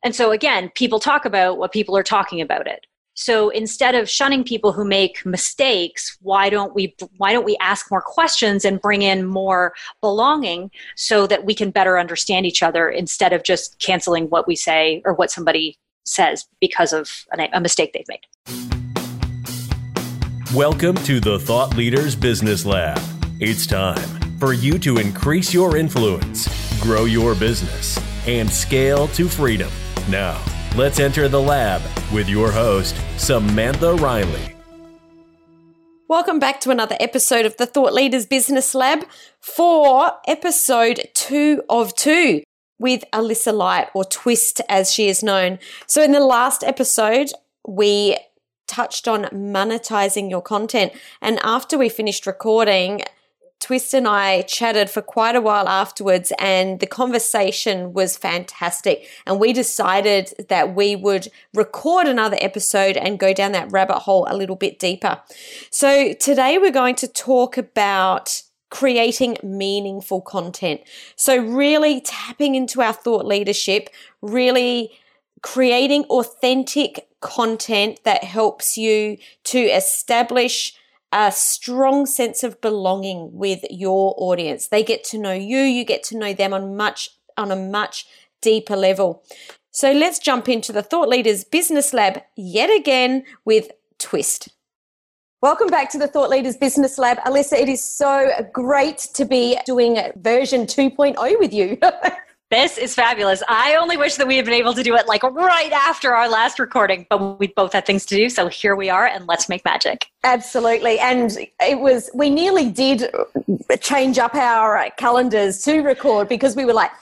And so again, people talk about what people are talking about it. So instead of shunning people who make mistakes, why don't we ask more questions and bring in more belonging so that we can better understand each other instead of just canceling what we say or what somebody says because of a mistake they've made. Welcome to the Thought Leaders Business Lab. It's time for you to increase your influence, grow your business, and scale to freedom. Now, let's enter the lab with your host, Samantha Riley. Welcome back to another episode of the Thought Leaders Business Lab for episode 2 of 2 with Alyssa Light, or Twist as she is known. So in the last episode, we touched on monetizing your content. And after we finished recording, Twist and I chatted for quite a while afterwards, and the conversation was fantastic. And we decided that we would record another episode and go down that rabbit hole a little bit deeper. So today we're going to talk about creating meaningful content. So really tapping into our thought leadership, really creating authentic content that helps you to establish a strong sense of belonging with your audience. They get to know you, you get to know them on a much deeper level. So let's jump into the Thought Leaders Business Lab yet again with Twist. Welcome back to the Thought Leaders Business Lab. Alyssa, it is so great to be doing version 2.0 with you. This is fabulous. I only wish that we had been able to do it like right after our last recording, but we both had things to do. So here we are, and let's make magic. Absolutely. And we nearly did change up our calendars to record because we were like,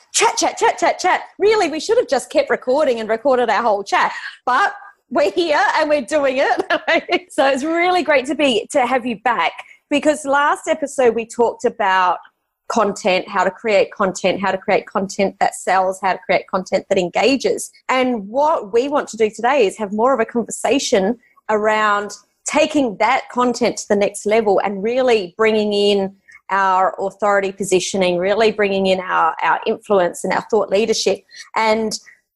chat. Really, we should have just kept recording and recorded our whole chat. But we're here and we're doing it. So it's really great to have you back, because last episode we talked about content, how to create content that sells, how to create content that engages. And what we want to do today is have more of a conversation around taking that content to the next level and really bringing in our authority positioning, really bringing in our influence and our thought leadership. And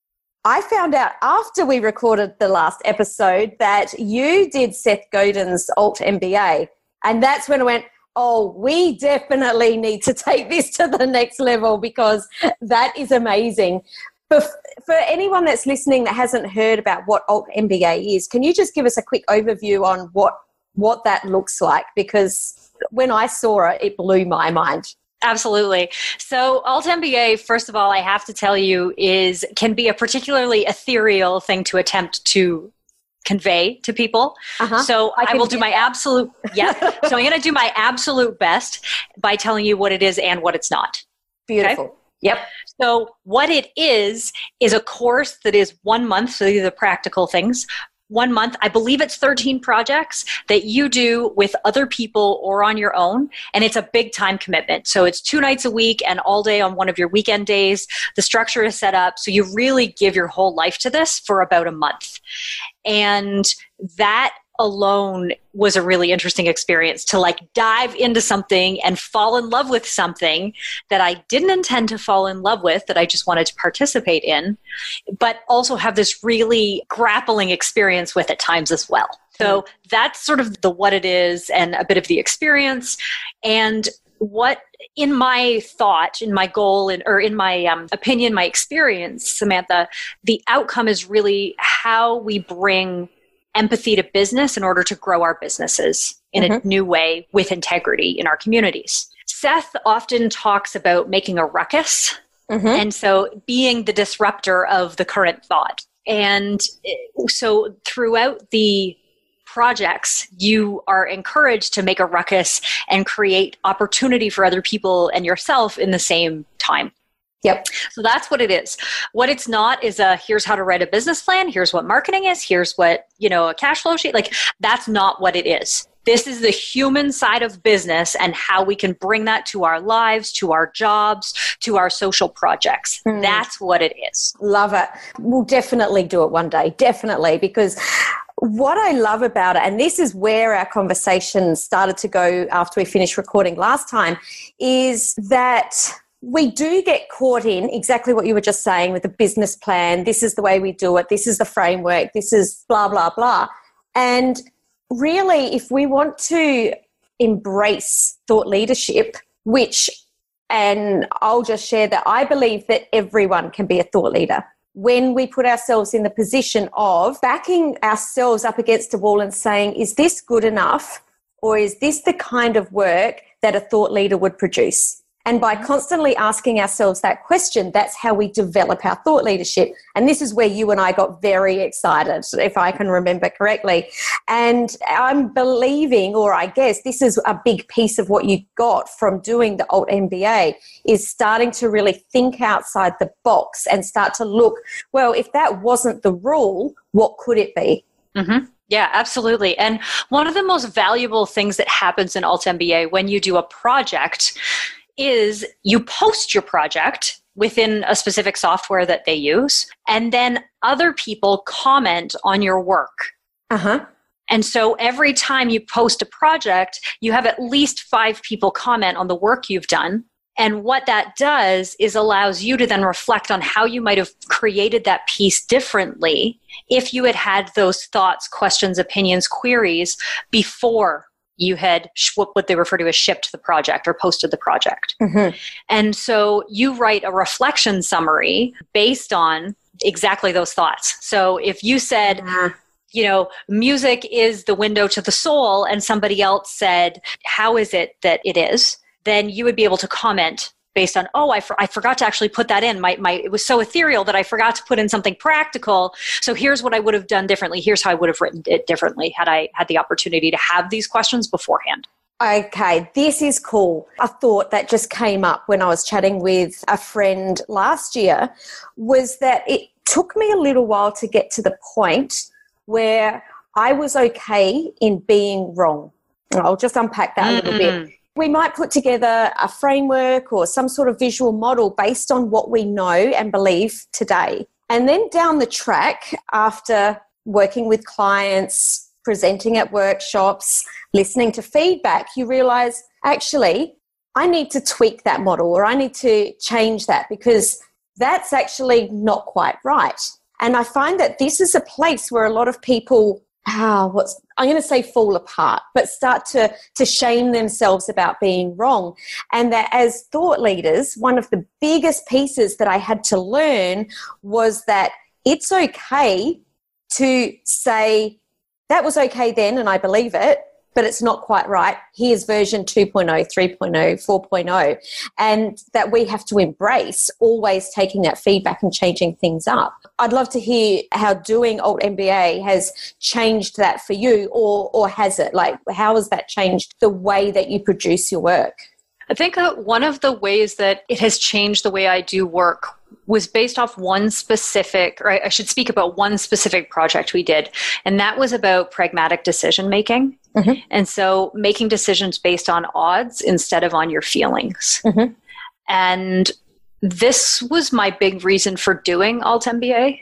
I found out after we recorded the last episode that you did Seth Godin's Alt MBA. And that's when I went, oh, we definitely need to take this to the next level, because that is amazing. But for anyone that's listening that hasn't heard about what Alt MBA is, can you just give us a quick overview on what that looks like? Because when I saw it, it blew my mind. Absolutely. So Alt MBA, first of all, I have to tell you, can be a particularly ethereal thing to attempt to convey to people. So I will do my absolute, So I'm going to do my absolute best by telling you what it is and what it's not. Beautiful. Okay? Yep. So what it is a course that is 1 month. So these are the practical things. 1 month, I believe it's 13 projects that you do with other people or on your own. And it's a big time commitment. So it's 2 nights a week and all day on one of your weekend days. The structure is set up so you really give your whole life to this for about a month. And that alone was a really interesting experience, to like dive into something and fall in love with something that I didn't intend to fall in love with, that I just wanted to participate in, but also have this really grappling experience with at times as well. So that's sort of the what it is and a bit of the experience. And what, in my thought, in my goal, or in my opinion, my experience, Samantha, the outcome is really how we bring empathy to business in order to grow our businesses in a new way with integrity in our communities. Seth often talks about making a ruckus, and so being the disruptor of the current thought. And so throughout the projects, you are encouraged to make a ruckus and create opportunity for other people and yourself in the same time. Yep. So that's what it is. What it's not is here's how to write a business plan. Here's what marketing is. Here's what, a cash flow sheet. Like, that's not what it is. This is the human side of business and how we can bring that to our lives, to our jobs, to our social projects. That's what it is. Love it. We'll definitely do it one day. Definitely. Because what I love about it, and this is where our conversation started to go after we finished recording last time, is that we do get caught in exactly what you were just saying with the business plan. This is the way we do it. This is the framework. This is blah, blah, blah. And really, if we want to embrace thought leadership, and I'll just share that I believe that everyone can be a thought leader. When we put ourselves in the position of backing ourselves up against a wall and saying, is this good enough? Or is this the kind of work that a thought leader would produce? And by constantly asking ourselves that question, that's how we develop our thought leadership. And this is where you and I got very excited, if I can remember correctly. And I'm believing, or I guess this is a big piece of what you got from doing the Alt MBA, is starting to really think outside the box and start to look, well, if that wasn't the rule, what could it be? Mm-hmm. Yeah, absolutely. And one of the most valuable things that happens in Alt MBA when you do a project is you post your project within a specific software that they use, and then other people comment on your work. Uh-huh. And so every time you post a project, you have at least 5 people comment on the work you've done. And what that does is allows you to then reflect on how you might have created that piece differently if you had had those thoughts, questions, opinions, queries before you had what they refer to as shipped the project or posted the project. Mm-hmm. And so you write a reflection summary based on exactly those thoughts. So if you said, music is the window to the soul, and somebody else said, how is it that it is? Then you would be able to comment based on, I forgot to actually put that in. It was so ethereal that I forgot to put in something practical. So here's what I would have done differently. Here's how I would have written it differently had I had the opportunity to have these questions beforehand. Okay, this is cool. A thought that just came up when I was chatting with a friend last year was that it took me a little while to get to the point where I was okay in being wrong. I'll just unpack that a little bit. We might put together a framework or some sort of visual model based on what we know and believe today. And then down the track, after working with clients, presenting at workshops, listening to feedback, you realize, actually, I need to tweak that model, or I need to change that because that's actually not quite right. And I find that this is a place where a lot of people I'm going to say fall apart, but start to shame themselves about being wrong. And that as thought leaders, one of the biggest pieces that I had to learn was that it's okay to say, that was okay then and I believe it, but it's not quite right. Here's version 2.0, 3.0, 4.0. And that we have to embrace always taking that feedback and changing things up. I'd love to hear how doing Alt MBA has changed that for you, or has it? Like, how has that changed the way that you produce your work? I think that one of the ways that it has changed the way I do work was based off one specific, or I should speak about one specific project we did, and that was about pragmatic decision making. Mm-hmm. And so making decisions based on odds instead of on your feelings. Mm-hmm. And this was my big reason for doing Alt MBA.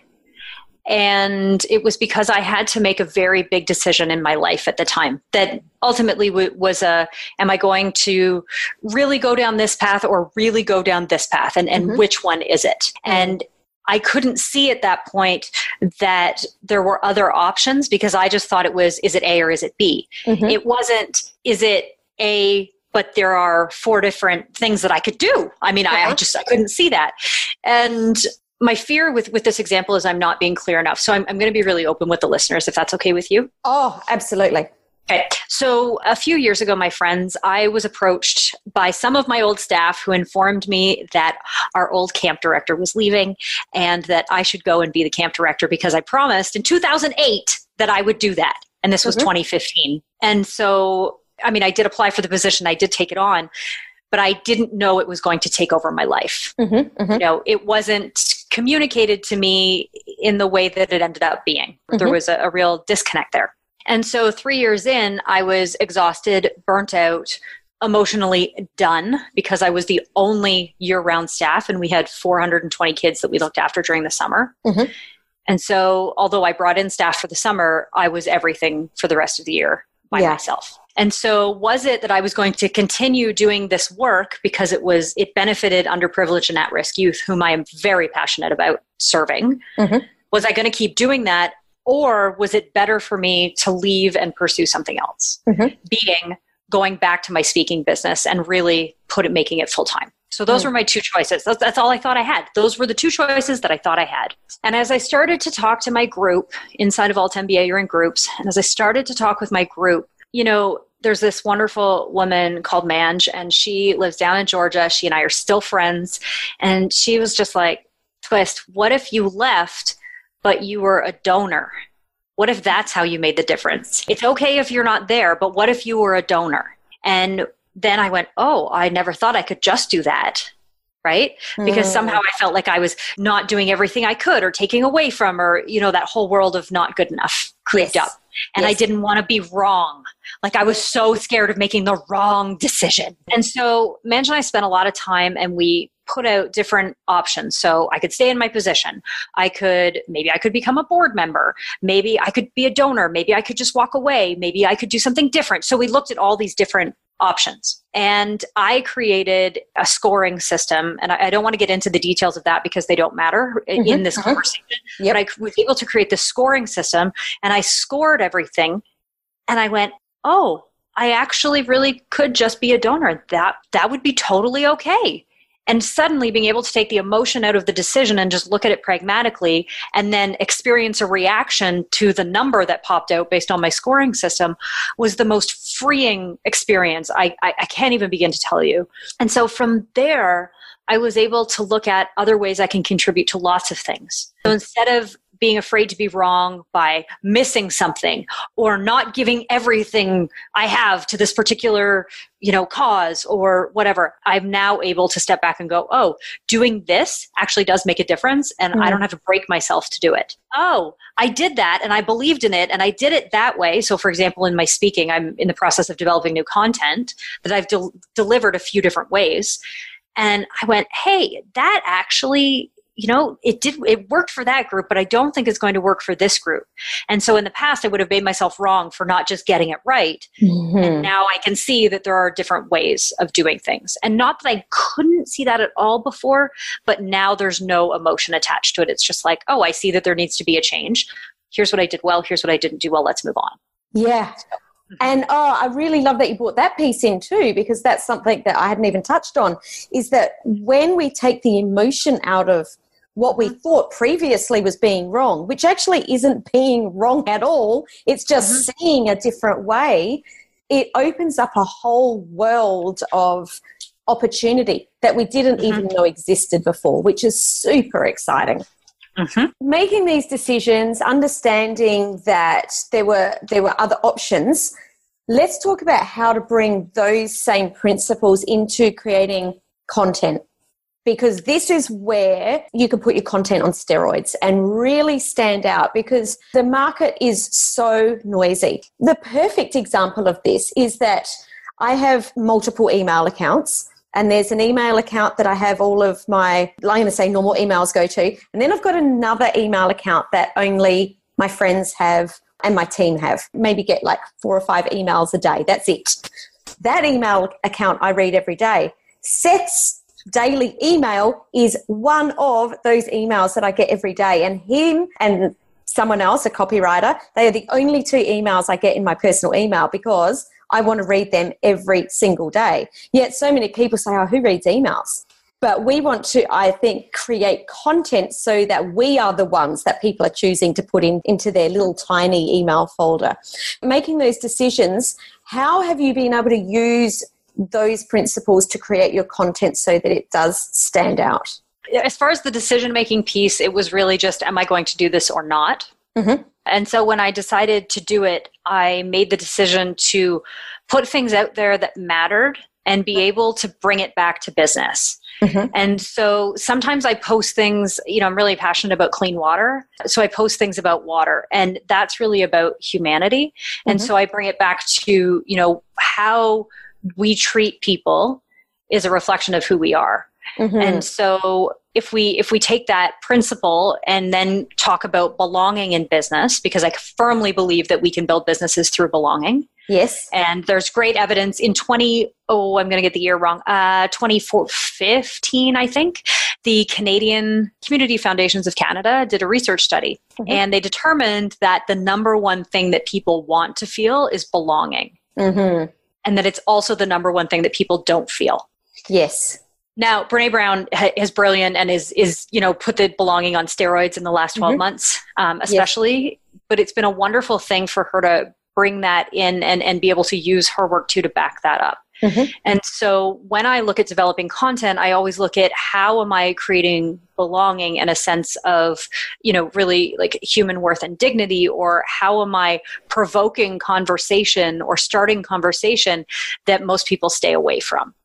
And it was because I had to make a very big decision in my life at the time that ultimately was am I going to really go down this path or really go down this path? And mm-hmm. which one is it? And I couldn't see at that point that there were other options because I just thought it was, is it A or is it B? Mm-hmm. It wasn't, is it A, but there are 4 different things that I could do. I mean, I couldn't see that. And my fear with this example is I'm not being clear enough. So I'm going to be really open with the listeners, if that's okay with you. Oh, absolutely. Okay. So a few years ago, my friends, I was approached by some of my old staff who informed me that our old camp director was leaving and that I should go and be the camp director because I promised in 2008 that I would do that. And this was 2015. And so, I mean, I did apply for the position. I did take it on, but I didn't know it was going to take over my life. Mm-hmm, mm-hmm. You know, it wasn't communicated to me in the way that it ended up being. Mm-hmm. There was a real disconnect there. And so 3 years in, I was exhausted, burnt out, emotionally done because I was the only year-round staff and we had 420 kids that we looked after during the summer. Mm-hmm. And so although I brought in staff for the summer, I was everything for the rest of the year. by myself. And so was it that I was going to continue doing this work because it benefited underprivileged and at-risk youth, whom I am very passionate about serving? Was I going to keep doing that? Or was it better for me to leave and pursue something else? Being going back to my speaking business and really making it full time. So those were my two choices. That's all I thought I had. Those were the two choices that I thought I had. And as I started to talk to my group inside of Alt MBA, you're in groups. And as I started to talk with my group, there's this wonderful woman called Manj, and she lives down in Georgia. She and I are still friends. And she was just like, Twist, what if you left, but you were a donor? What if that's how you made the difference? It's okay if you're not there, but what if you were a donor? And then I went, oh, I never thought I could just do that, right? Because somehow I felt like I was not doing everything I could or taking away from, or, that whole world of not good enough creeped up. And I didn't want to be wrong. Like I was so scared of making the wrong decision. And so Manj and I spent a lot of time and we put out different options. So I could stay in my position. Maybe I could become a board member. Maybe I could be a donor. Maybe I could just walk away. Maybe I could do something different. So we looked at all these different options. And I created a scoring system. And I don't want to get into the details of that because they don't matter in this conversation. But I was able to create this scoring system and I scored everything. And I went, oh, I actually really could just be a donor. That would be totally okay. And suddenly being able to take the emotion out of the decision and just look at it pragmatically and then experience a reaction to the number that popped out based on my scoring system was the most freeing experience. I can't even begin to tell you. And so from there, I was able to look at other ways I can contribute to lots of things. So instead of being afraid to be wrong by missing something or not giving everything I have to this particular, cause or whatever, I'm now able to step back and go, oh, doing this actually does make a difference. And I don't have to break myself to do it. Oh, I did that and I believed in it and I did it that way. So for example, in my speaking, I'm in the process of developing new content that I've delivered a few different ways. And I went, hey, that actually, it worked for that group, but I don't think it's going to work for this group. And so in the past, I would have made myself wrong for not just getting it right. And now I can see that there are different ways of doing things. And not that I couldn't see that at all before, but now there's no emotion attached to it. It's just like, oh, I see that there needs to be a change. Here's what I did well. Here's what I didn't do well. Let's move on. Yeah. And I really love that you brought that piece in too, because that's something that I hadn't even touched on, is that when we take the emotion out of what we thought previously was being wrong, which actually isn't being wrong at all, it's just seeing a different way, it opens up a whole world of opportunity that we didn't even know existed before, which is super exciting. Making these decisions, understanding that there were other options, let's talk about how to bring those same principles into creating content. Because this is where you can put your content on steroids and really stand out, because the market is so noisy. The perfect example of this is that I have multiple email accounts, and there's an email account that I have all of my, I'm going to say, normal emails go to. And then I've got another email account that only my friends have and my team have. Maybe get like 4 or 5 emails a day. That's it. That email account I read every day. Seth's daily email is one of those emails that I get every day. And him and someone else, a copywriter, they are the only 2 emails I get in my personal email, because I want to read them every single day. Yet so many people say, oh, who reads emails? But we want to, I think, create content so that we are the ones that people are choosing to put into their little tiny email folder. Making those decisions, how have you been able to use those principles to create your content so that it does stand out? As far as the decision-making piece, it was really just, am I going to do this or not? And so when I decided to do it, I made the decision to put things out there that mattered and be able to bring it back to business. And so sometimes I post things, I'm really passionate about clean water. So I post things about water, and that's really about humanity. And so I bring it back to, how we treat people is a reflection of who we are. And so if we take that principle and then talk about belonging in business, because I firmly believe that we can build businesses through belonging. Yes. And there's great evidence in I'm going to get the year wrong, 2015, I think, the Canadian Community Foundations of Canada did a research study, and they determined that the number one thing that people want to feel is belonging. And that it's also the number one thing that people don't feel. Yes. Now, Brene Brown is brilliant and is put the belonging on steroids in the last 12 months, especially. Yes. But it's been a wonderful thing for her to bring that in and be able to use her work too to back that up. And so when I look at developing content, I always look at how am I creating belonging in a sense of, really like human worth and dignity, or how am I provoking conversation or starting conversation that most people stay away from.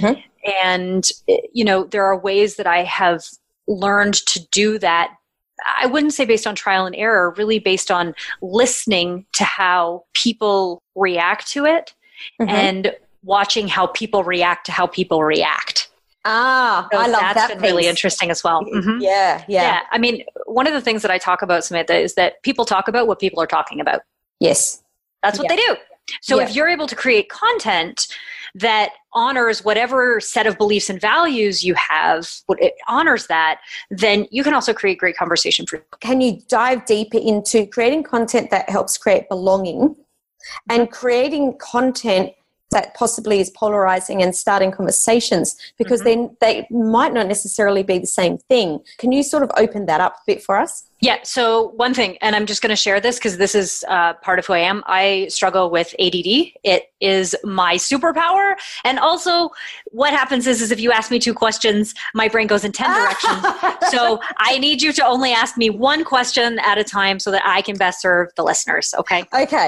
And, there are ways that I have learned to do that. I wouldn't say based on trial and error, really based on listening to how people react to it and watching how people react to how people react. So I love that. That's been really interesting as well. Yeah. I mean, one of the things that I talk about, Samantha, is that people talk about what people are talking about. Yes. That's what they do. So if you're able to create content that honors whatever set of beliefs and values you have, it honors that, then you can also create great conversation for you. Can you dive deeper into creating content that helps create belonging and creating content that possibly is polarizing and starting conversations, because then they might not necessarily be the same thing? Can you sort of open that up a bit for us? Yeah. So one thing, and I'm just going to share this because this is part of who I am. I struggle with ADD. It is my superpower. And also what happens is if you ask me 2 questions, my brain goes in 10 directions. So I need you to only ask me 1 question at a time so that I can best serve the listeners. Okay.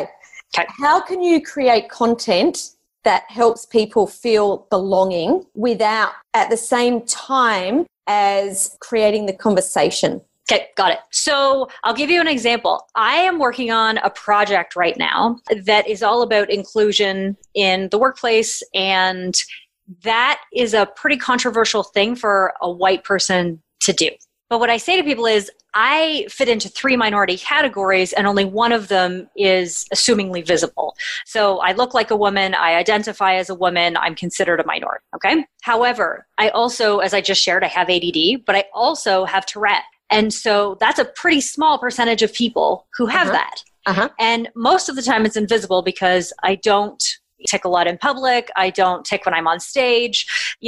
How can you create content that helps people feel belonging without at the same time as creating the conversation? Okay, got it. So I'll give you an example. I am working on a project right now that is all about inclusion in the workplace, and that is a pretty controversial thing for a white person to do. But what I say to people is I fit into 3 minority categories, and only one of them is assumingly visible. So I look like a woman, I identify as a woman, I'm considered a minority, okay? However, I also, as I just shared, I have ADD, but I also have Tourette. And so that's a pretty small percentage of people who have that. And most of the time it's invisible because I don't tick a lot in public. I don't tick when I'm on stage.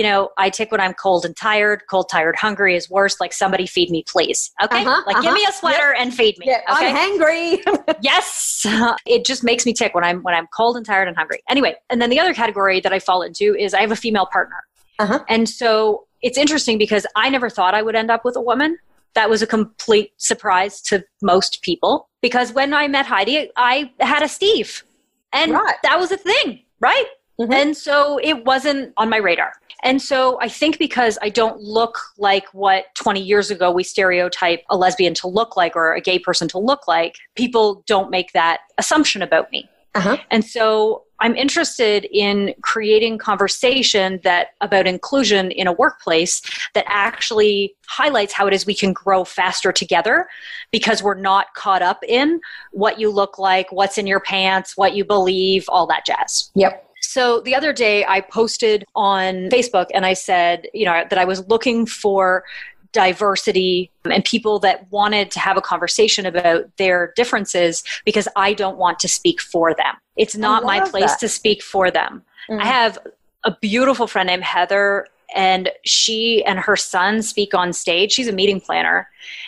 I tick when I'm cold and tired. Cold, tired, hungry is worse. Like, somebody feed me, please. Okay. Give me a sweater and feed me. Yeah, okay? I'm hangry. Yes. It just makes me tick when I'm cold and tired and hungry. Anyway. And then the other category that I fall into is I have a female partner. And so it's interesting because I never thought I would end up with a woman. That was a complete surprise to most people, because when I met Heidi, I had a Steve, and that was a thing, right? And so it wasn't on my radar. And so I think because I don't look like what 20 years ago we stereotype a lesbian to look like or a gay person to look like, people don't make that assumption about me. And so I'm interested in creating conversation about inclusion in a workplace that actually highlights how it is we can grow faster together, because we're not caught up in what you look like, what's in your pants, what you believe, all that jazz. So the other day I posted on Facebook and I said, that I was looking for diversity and people that wanted to have a conversation about their differences, because I don't want to speak for them. It's not my place to speak for them. I have a beautiful friend named Heather, and she and her son speak on stage. She's a meeting planner,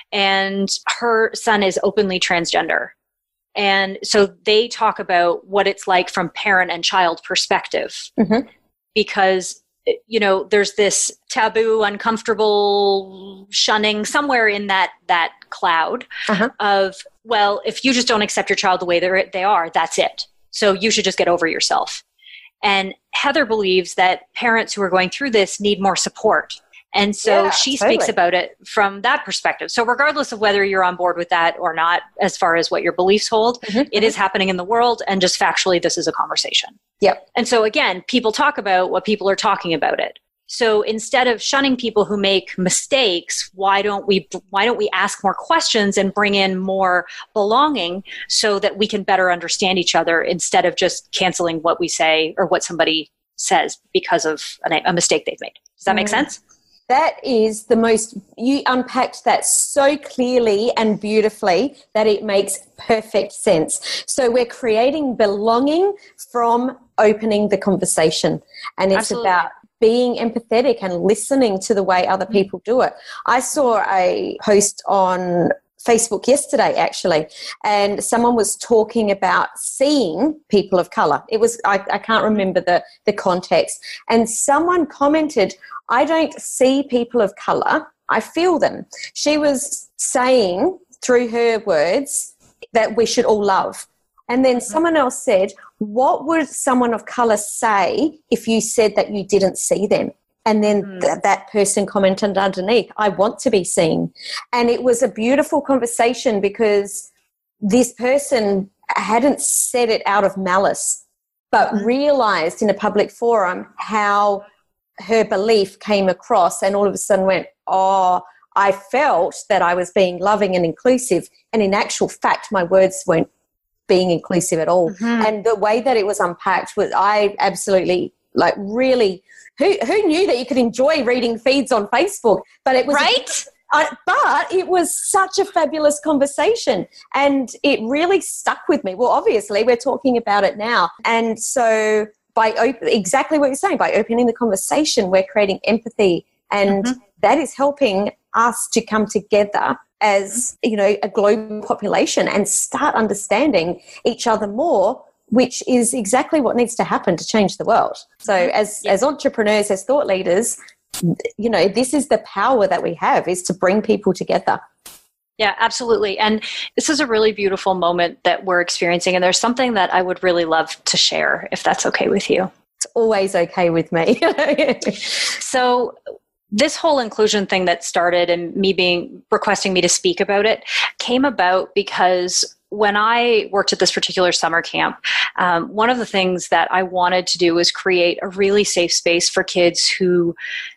and her son is openly transgender. And so they talk about what it's like from parent and child perspective, because there's this taboo, uncomfortable shunning somewhere in that cloud of, well, if you just don't accept your child the way they are, that's it. So you should just get over yourself. And Heather believes that parents who are going through this need more support. And so she speaks about it from that perspective. So regardless of whether you're on board with that or not, as far as what your beliefs hold, it is happening in the world. And just factually, this is a conversation. And so again, people talk about what people are talking about it. So instead of shunning people who make mistakes, why don't we ask more questions and bring in more belonging so that we can better understand each other instead of just canceling what we say or what somebody says because of a mistake they've made. Does that make sense? That is you unpacked that so clearly and beautifully that it makes perfect sense. So we're creating belonging from opening the conversation. And it's Absolutely. about being empathetic and listening to the way other people do it. I saw a post on Facebook yesterday, actually, and someone was talking about seeing people of color. It was, I can't remember the context. And someone commented, I don't see people of color, I feel them. She was saying through her words that we should all love. And then someone else said, what would someone of color say if you said that you didn't see them? And then that person commented underneath, I want to be seen. And it was a beautiful conversation because this person hadn't said it out of malice, but realized in a public forum how her belief came across, and all of a sudden went, oh, I felt that I was being loving and inclusive. And in actual fact, my words weren't being inclusive at all. And the way that it was unpacked was, I absolutely, like, really, who knew that you could enjoy reading feeds on Facebook? But it was right. But it was such a fabulous conversation, and it really stuck with me. Well, obviously, we're talking about it now, and so exactly what you're saying, by opening the conversation, we're creating empathy, and that is helping us to come together as, you know, a global population and start understanding each other more, which is exactly what needs to happen to change the world. So as entrepreneurs, as thought leaders, you know, this is the power that we have, is to bring people together. Yeah, absolutely. And this is a really beautiful moment that we're experiencing. And there's something that I would really love to share, if that's okay with you. It's always okay with me. So this whole inclusion thing that started and requesting me to speak about it came about because when I worked at this particular summer camp, one of the things that I wanted to do was create a really safe space for kids who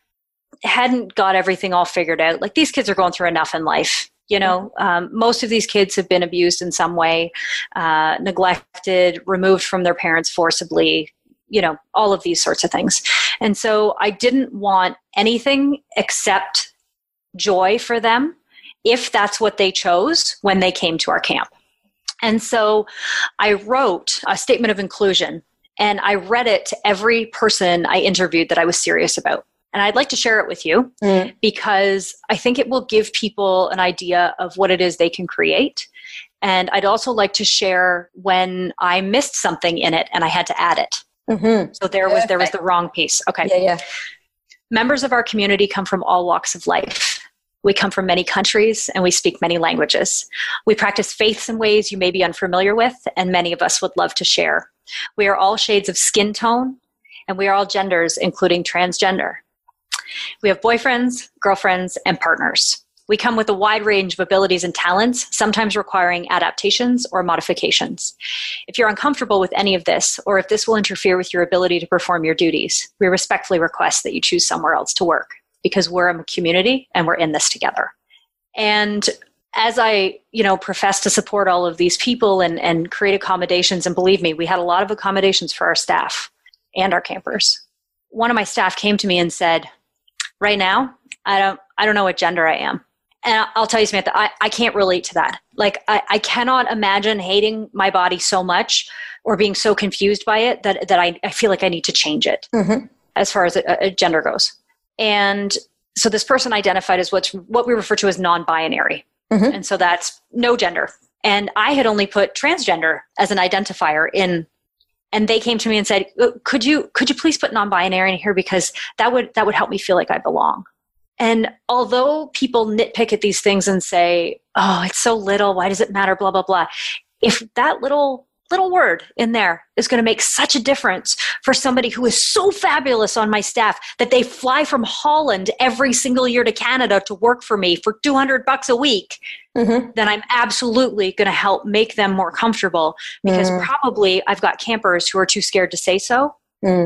hadn't got everything all figured out. Like, these kids are going through enough in life. You know, most of these kids have been abused in some way, neglected, removed from their parents forcibly, you know, all of these sorts of things. And so I didn't want anything except joy for them, if that's what they chose when they came to our camp. And so I wrote a statement of inclusion, and I read it to every person I interviewed that I was serious about. And I'd like to share it with you because I think it will give people an idea of what it is they can create. And I'd also like to share when I missed something in it and I had to add it. So there was the wrong piece. Okay. Yeah. Members of our community come from all walks of life. We come from many countries and we speak many languages. We practice faiths in ways you may be unfamiliar with, and many of us would love to share. We are all shades of skin tone, and we are all genders, including transgender. We have boyfriends, girlfriends, and partners. We come with a wide range of abilities and talents, sometimes requiring adaptations or modifications. If you're uncomfortable with any of this, or if this will interfere with your ability to perform your duties, we respectfully request that you choose somewhere else to work, because we're a community and we're in this together. And as I, profess to support all of these people and create accommodations, and believe me, we had a lot of accommodations for our staff and our campers. One of my staff came to me and said, right now, I don't know what gender I am. And I'll tell you, Samantha, I can't relate to that. Like, I cannot imagine hating my body so much or being so confused by it that I feel like I need to change it as far as a gender goes. And so this person identified as what we refer to as non-binary. And so that's no gender. And I had only put transgender as an identifier in. And they came to me and said, could you please put non-binary in here, because that would help me feel like I belong. And although people nitpick at these things and say, oh, it's so little, why does it matter, blah, blah, blah. If that little word in there is going to make such a difference for somebody who is so fabulous on my staff that they fly from Holland every single year to Canada to work for me for $200 a week, then I'm absolutely going to help make them more comfortable, because probably I've got campers who are too scared to say so.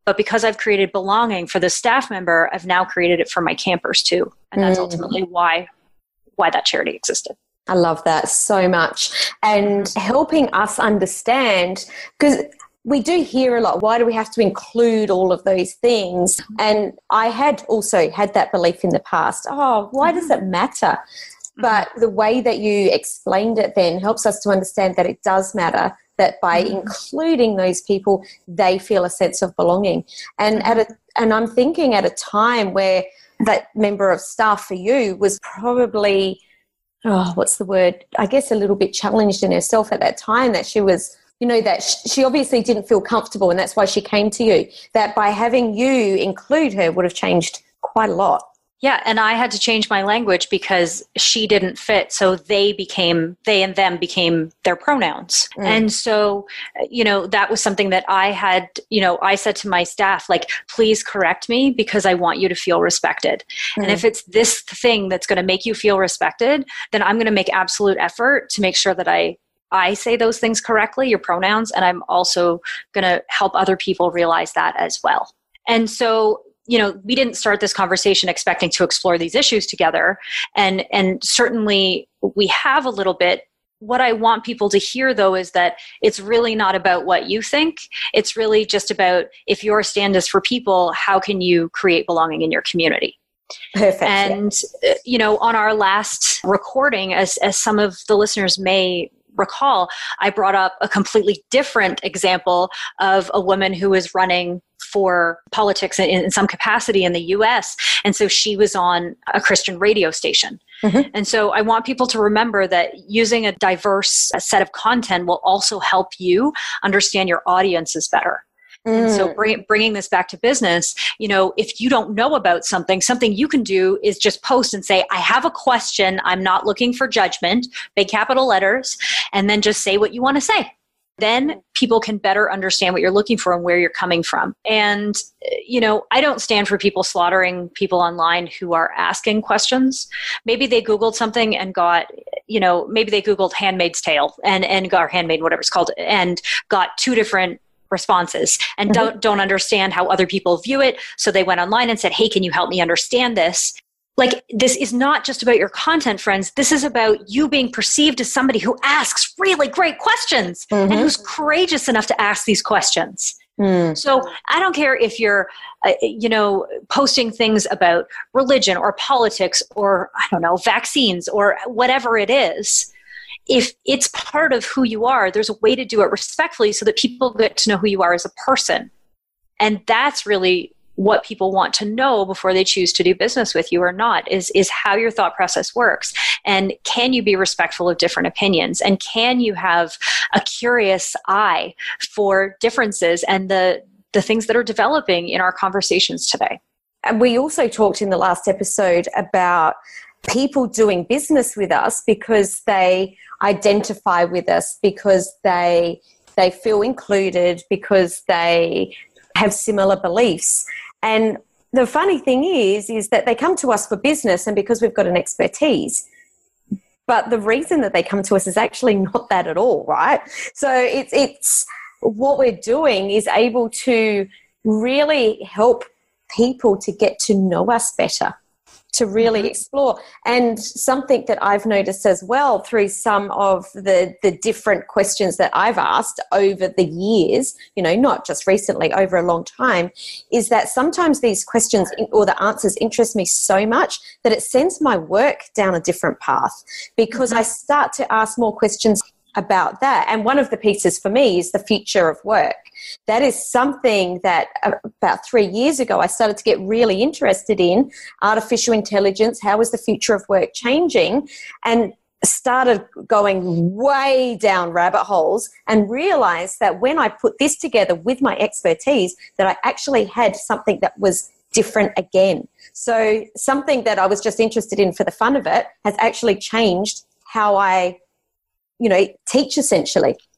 But because I've created belonging for the staff member, I've now created it for my campers too. And that's ultimately why that charity existed. I love that so much. And helping us understand, because we do hear a lot, why do we have to include all of those things? And I had also had that belief in the past. Oh, why does it matter? But the way that you explained it then helps us to understand that it does matter, that by including those people, they feel a sense of belonging. And and I'm thinking at a time where that member of staff for you was probably, what's the word? I guess a little bit challenged in herself at that time, that she was, that she obviously didn't feel comfortable, and that's why she came to you. That by having you include her would have changed quite a lot. Yeah, and I had to change my language because she didn't fit. So they and them became their pronouns. And so, that was something that I had, I said to my staff, like, please correct me because I want you to feel respected. And if it's this thing that's going to make you feel respected, then I'm going to make absolute effort to make sure that I say those things correctly, your pronouns, and I'm also going to help other people realize that as well. And so, we didn't start this conversation expecting to explore these issues together. And certainly we have a little bit. What I want people to hear, though, is that it's really not about what you think. It's really just about, if your stand is for people, how can you create belonging in your community? Perfect. And, on our last recording, as some of the listeners may recall, I brought up a completely different example of a woman who was running for politics in some capacity in the US. And so she was on a Christian radio station. And so I want people to remember that using a diverse set of content will also help you understand your audiences better. And so bringing this back to business, if you don't know about something you can do is just post and say, I have a question. I'm not looking for judgment, big capital letters, and then just say what you want to say. Then people can better understand what you're looking for and where you're coming from. And, I don't stand for people slaughtering people online who are asking questions. Maybe they Googled something and got, maybe they Googled Handmaid's Tale and got, or Handmaid, whatever it's called, and got two different responses and don't understand how other people view it. So they went online and said, hey, can you help me understand this? Like, this is not just about your content, friends. This is about you being perceived as somebody who asks really great questions and who's courageous enough to ask these questions. So I don't care if you're, posting things about religion or politics or, I don't know, vaccines or whatever it is. If it's part of who you are, there's a way to do it respectfully so that people get to know who you are as a person. And that's really what people want to know before they choose to do business with you or not, is how your thought process works. And can you be respectful of different opinions? And can you have a curious eye for differences and the things that are developing in our conversations today? And we also talked in the last episode about people doing business with us because they identify with us, because they feel included, because they have similar beliefs. And the funny thing is that they come to us for business and because we've got an expertise. But the reason that they come to us is actually not that at all, right? So it's what we're doing is able to really help people to get to know us better, to really explore. And something that I've noticed as well through some of the different questions that I've asked over the years, not just recently, over a long time, is that sometimes these questions or the answers interest me so much that it sends my work down a different path, because I start to ask more questions about that. And one of the pieces for me is the future of work. That is something that about 3 years ago I started to get really interested in. Artificial intelligence, how is the future of work changing? And started going way down rabbit holes and realized that when I put this together with my expertise, that I actually had something that was different again. So something that I was just interested in for the fun of it has actually changed how I teach, essentially.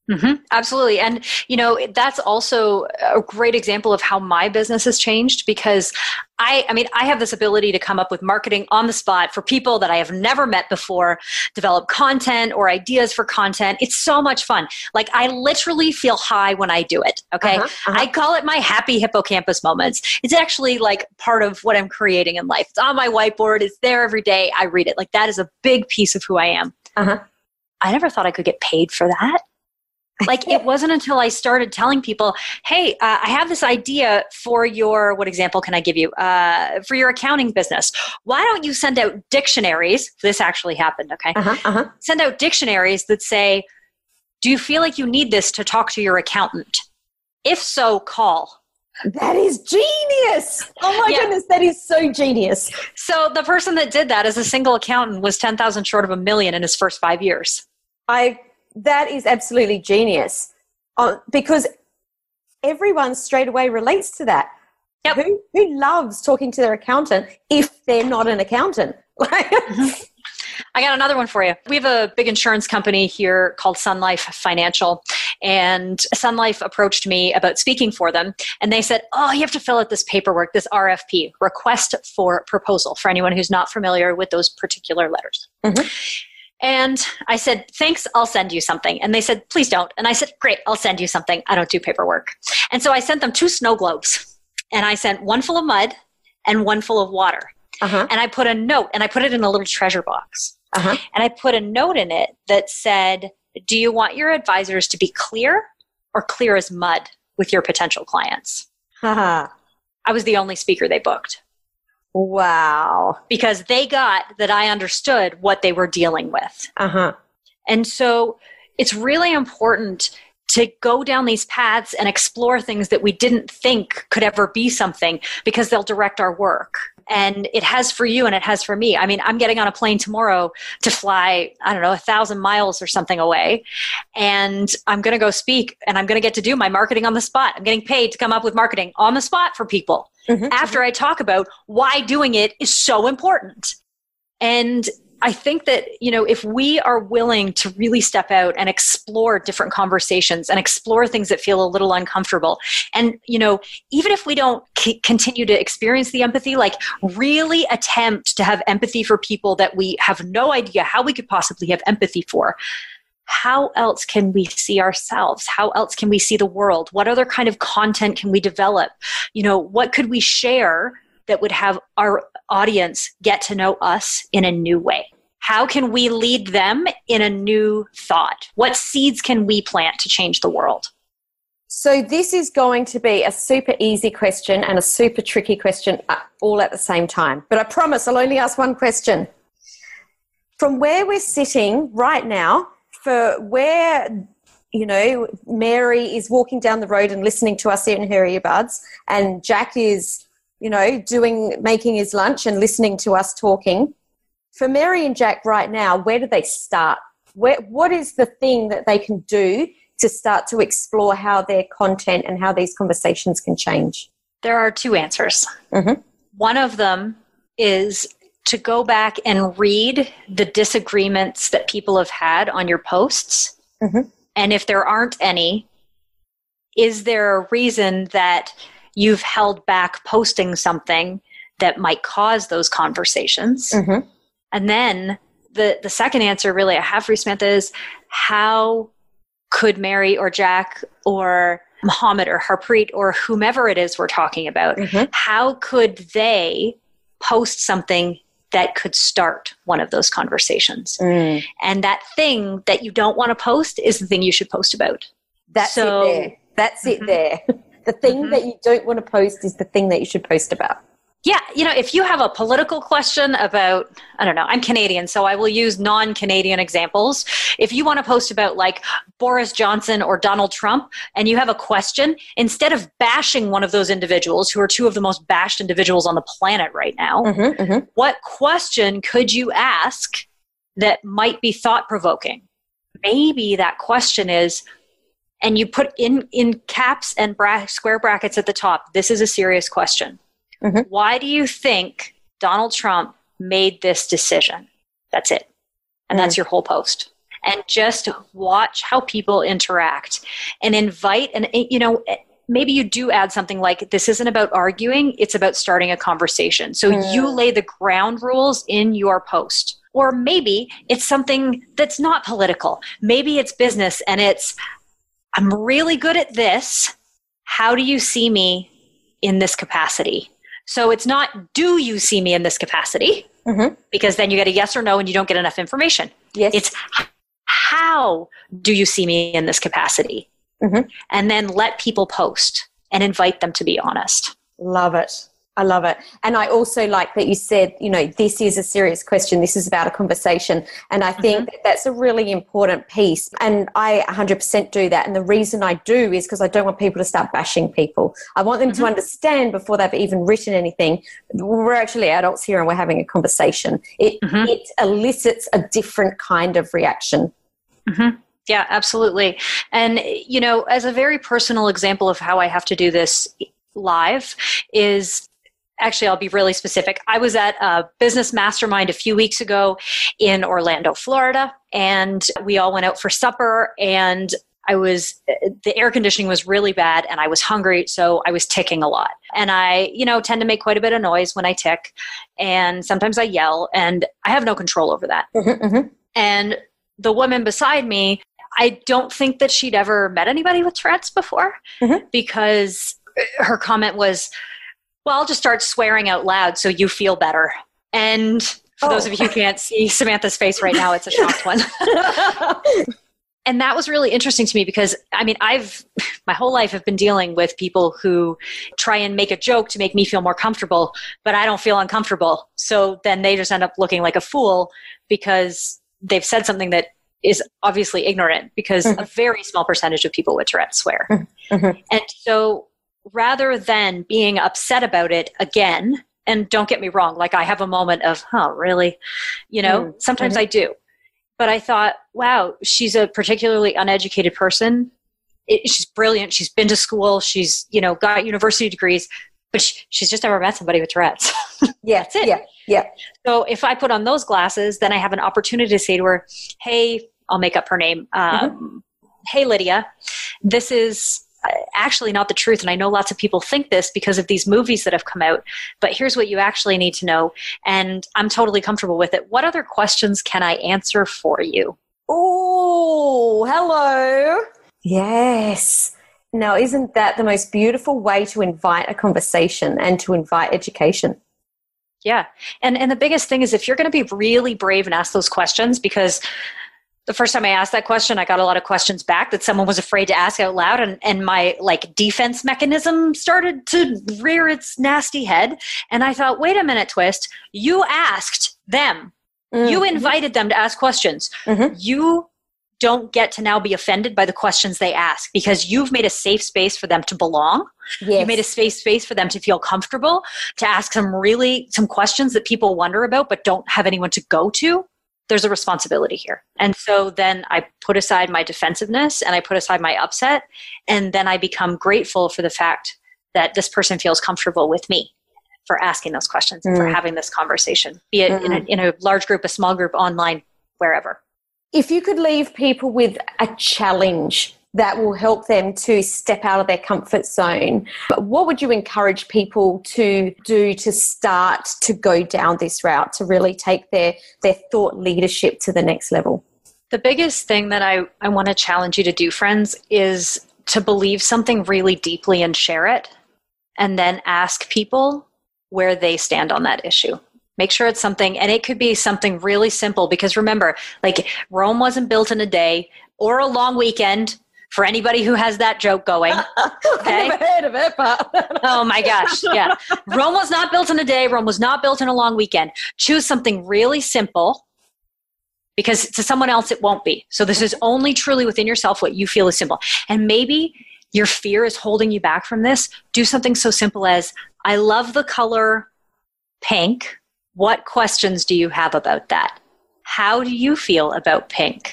Absolutely. And, that's also a great example of how my business has changed, because I have this ability to come up with marketing on the spot for people that I have never met before, develop content or ideas for content. It's so much fun. Like, I literally feel high when I do it. Okay. I call it my happy hippocampus moments. It's actually like part of what I'm creating in life. It's on my whiteboard. It's there every day. I read it. Like, that is a big piece of who I am. I never thought I could get paid for that. Like, it wasn't until I started telling people, hey, I have this idea for your, what example can I give you? For your accounting business. Why don't you send out dictionaries? This actually happened, okay? Send out dictionaries that say, do you feel like you need this to talk to your accountant? If so, call. That is genius. Oh my goodness, that is so genius. So the person that did that as a single accountant was 10,000 short of $1 million in his first 5 years. That is absolutely genius, because everyone straight away relates to that. Yep. Who loves talking to their accountant if they're not an accountant? I got another one for you. We have a big insurance company here called Sun Life Financial, and Sun Life approached me about speaking for them, and they said, oh, you have to fill out this paperwork, this RFP, request for proposal, for anyone who's not familiar with those particular letters. And I said, thanks, I'll send you something. And they said, please don't. And I said, great, I'll send you something. I don't do paperwork. And so I sent them 2 snow globes. And I sent one full of mud and one full of water. And I put a note, and I put it in a little treasure box. And I put a note in it that said, do you want your advisors to be clear or clear as mud with your potential clients? I was the only speaker they booked. Wow. Because they got that I understood what they were dealing with. And so it's really important to go down these paths and explore things that we didn't think could ever be something, because they'll direct our work. And it has for you and it has for me. I mean, I'm getting on a plane tomorrow to fly, 1,000 miles or something away. And I'm going to go speak, and I'm going to get to do my marketing on the spot. I'm getting paid to come up with marketing on the spot for people after I talk about why doing it is so important. And I think that, if we are willing to really step out and explore different conversations and explore things that feel a little uncomfortable, and, even if we don't continue to experience the empathy, like, really attempt to have empathy for people that we have no idea how we could possibly have empathy for, how else can we see ourselves? How else can we see the world? What other kind of content can we develop? What could we share that would have our audience get to know us in a new way? How can we lead them in a new thought? What seeds can we plant to change the world? So this is going to be a super easy question and a super tricky question all at the same time. But I promise I'll only ask one question. From where we're sitting right now, for where, Mary is walking down the road and listening to us in her earbuds, and Jack is, making his lunch and listening to us talking. For Mary and Jack right now, where do they start? What is the thing that they can do to start to explore how their content and how these conversations can change? There are 2 answers. One of them is to go back and read the disagreements that people have had on your posts. And if there aren't any, is there a reason that you've held back posting something that might cause those conversations? And then the second answer really I have for you, Samantha, is how could Mary or Jack or Mohammed or Harpreet or whomever it is we're talking about, how could they post something that could start one of those conversations? And that thing that you don't want to post is the thing you should post about. That's it there. That's it there. The thing that you don't want to post is the thing that you should post about. Yeah, if you have a political question about, I'm Canadian, so I will use non-Canadian examples. If you want to post about like Boris Johnson or Donald Trump, and you have a question, instead of bashing one of those individuals, who are 2 of the most bashed individuals on the planet right now, what question could you ask that might be thought-provoking? Maybe that question is, and you put in caps and square brackets at the top, this is a serious question. Why do you think Donald Trump made this decision? That's it. And that's your whole post. and just watch how people interact and invite. And, maybe you do add something like, this isn't about arguing, it's about starting a conversation. So you lay the ground rules in your post. Or maybe it's something that's not political. Maybe it's business and it's, I'm really good at this. How do you see me in this capacity? So it's not, do you see me in this capacity? Because then you get a yes or no and you don't get enough information. Yes. It's, how do you see me in this capacity? And then let people post and invite them to be honest. Love it. I love it. And I also like that you said, this is a serious question. This is about a conversation. And I think that that's a really important piece. And I 100% do that. And the reason I do is because I don't want people to start bashing people. I want them to understand before they've even written anything. We're actually adults here and we're having a conversation. It elicits a different kind of reaction. Yeah, absolutely. And, as a very personal example of how I have to do this live is, actually, I'll be really specific. I was at a business mastermind a few weeks ago in Orlando, Florida, and we all went out for supper, and the air conditioning was really bad and I was hungry, so I was ticking a lot. And I, tend to make quite a bit of noise when I tick, and sometimes I yell, and I have no control over that. And the woman beside me, I don't think that she'd ever met anybody with Tourette's before, because her comment was, well, I'll just start swearing out loud so you feel better. And for those of you who can't see Samantha's face right now, it's a shocked one. And that was really interesting to me because, my whole life have been dealing with people who try and make a joke to make me feel more comfortable, but I don't feel uncomfortable. So then they just end up looking like a fool because they've said something that is obviously ignorant, because a very small percentage of people with Tourette's swear. And so rather than being upset about it again, and don't get me wrong, like I have a moment of, really? Sometimes I do. But I thought, wow, she's a particularly uneducated person. She's brilliant. She's been to school. She's, got university degrees, but she's just never met somebody with Tourette's. That's it. Yeah. So if I put on those glasses, then I have an opportunity to say to her, hey, I'll make up her name. Hey, Lydia, this is actually not the truth. And I know lots of people think this because of these movies that have come out, but here's what you actually need to know. And I'm totally comfortable with it. What other questions can I answer for you? Oh, hello. Yes. Now, isn't that the most beautiful way to invite a conversation and to invite education? Yeah. And the biggest thing is if you're going to be really brave and ask those questions, because the first time I asked that question, I got a lot of questions back that someone was afraid to ask out loud. And my defense mechanism started to rear its nasty head. And I thought, wait a minute, Twist, you asked them. You invited them to ask questions. You don't get to now be offended by the questions they ask, because you've made a safe space for them to belong. You've made a safe space for them to feel comfortable, to ask some questions that people wonder about but don't have anyone to go to. There's a responsibility here. And so then I put aside my defensiveness and I put aside my upset, and then I become grateful for the fact that this person feels comfortable with me for asking those questions and for having this conversation, be it in a large group, a small group, online, wherever. If you could leave people with a challenge that will help them to step out of their comfort zone, what would you encourage people to do to start to go down this route, to really take their thought leadership to the next level? The biggest thing that I want to challenge you to do, friends, is to believe something really deeply and share it, and then ask people where they stand on that issue. Make sure it's something, and it could be something really simple, because remember, Rome wasn't built in a day or a long weekend, for anybody who has that joke going. Okay? I've never heard of it, but... Oh my gosh, yeah. Rome was not built in a day. Rome was not built in a long weekend. Choose something really simple, because to someone else it won't be. So this is only truly within yourself what you feel is simple. And maybe your fear is holding you back from this. Do something so simple as, I love the color pink. What questions do you have about that? How do you feel about pink?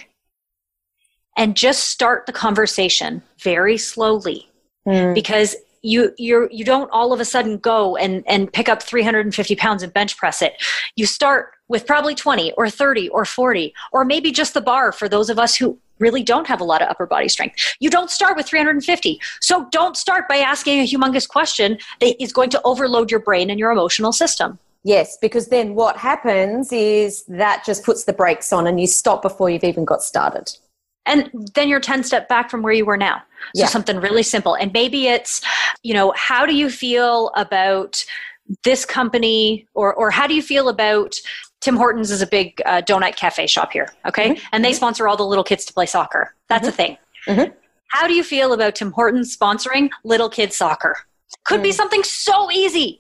And just start the conversation very slowly, because you don't all of a sudden go and pick up 350 pounds and bench press it. You start with probably 20 or 30 or 40, or maybe just the bar for those of us who really don't have a lot of upper body strength. You don't start with 350. So don't start by asking a humongous question that is going to overload your brain and your emotional system. Yes, because then what happens is that just puts the brakes on and you stop before you've even got started. And then you're 10 steps back from where you were now. So something really simple. And maybe it's, how do you feel about this company, or how do you feel about Tim Hortons is a big donut cafe shop here, okay? Mm-hmm. And they sponsor all the little kids to play soccer. That's a thing. Mm-hmm. How do you feel about Tim Hortons sponsoring little kids soccer? Could be something so easy,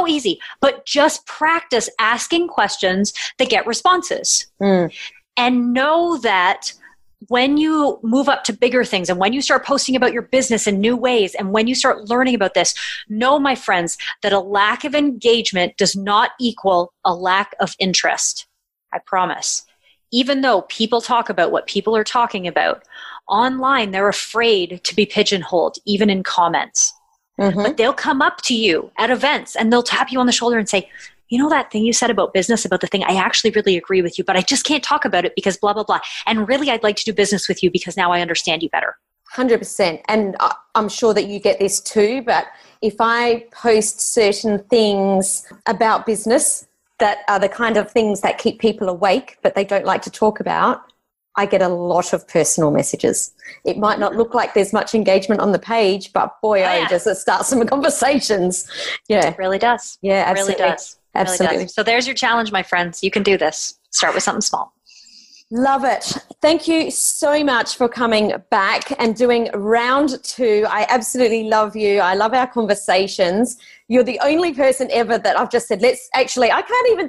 but just practice asking questions that get responses. And know that when you move up to bigger things and when you start posting about your business in new ways and when you start learning about this, know, my friends, that a lack of engagement does not equal a lack of interest. I promise. Even though people talk about what people are talking about, online they're afraid to be pigeonholed, even in comments. But they'll come up to you at events and they'll tap you on the shoulder and say, you know that thing you said about business, about the thing, I actually really agree with you, but I just can't talk about it because blah, blah, blah. And really, I'd like to do business with you because now I understand you better. 100%. And I'm sure that you get this too, but if I post certain things about business that are the kind of things that keep people awake, but they don't like to talk about, I get a lot of personal messages. It might not look like there's much engagement on the page, but boy, does it start some conversations. Yeah. It really does. Yeah, absolutely. It really does. Absolutely. Really does. So there's your challenge, my friends. You can do this. Start with something small. Love it. Thank you so much for coming back and doing round 2. I absolutely love you. I love our conversations. You're the only person ever that I've just said, I can't even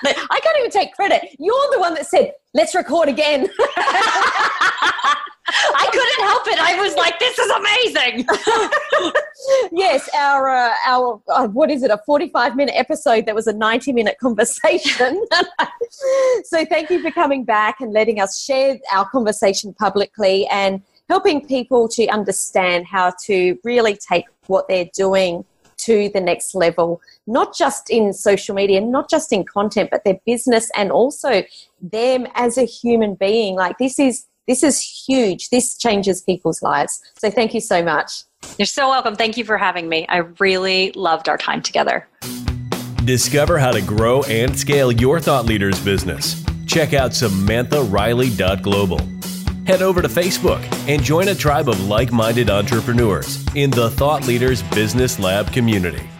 take credit. You're the one that said, let's record again. I couldn't help it. I was like, this is amazing. Yes, our what is it, a 45-minute episode that was a 90-minute conversation. So thank you for coming back and letting us share our conversation publicly and helping people to understand how to really take what they're doing to the next level, not just in social media, not just in content, but their business and also them as a human being. Like this is huge. This changes people's lives. So thank you so much. You're so welcome. Thank you for having me. I really loved our time together. Discover how to grow and scale your thought leaders business. Check out SamanthaRiley.global. Head over to Facebook and join a tribe of like-minded entrepreneurs in the Thought Leaders Business Lab community.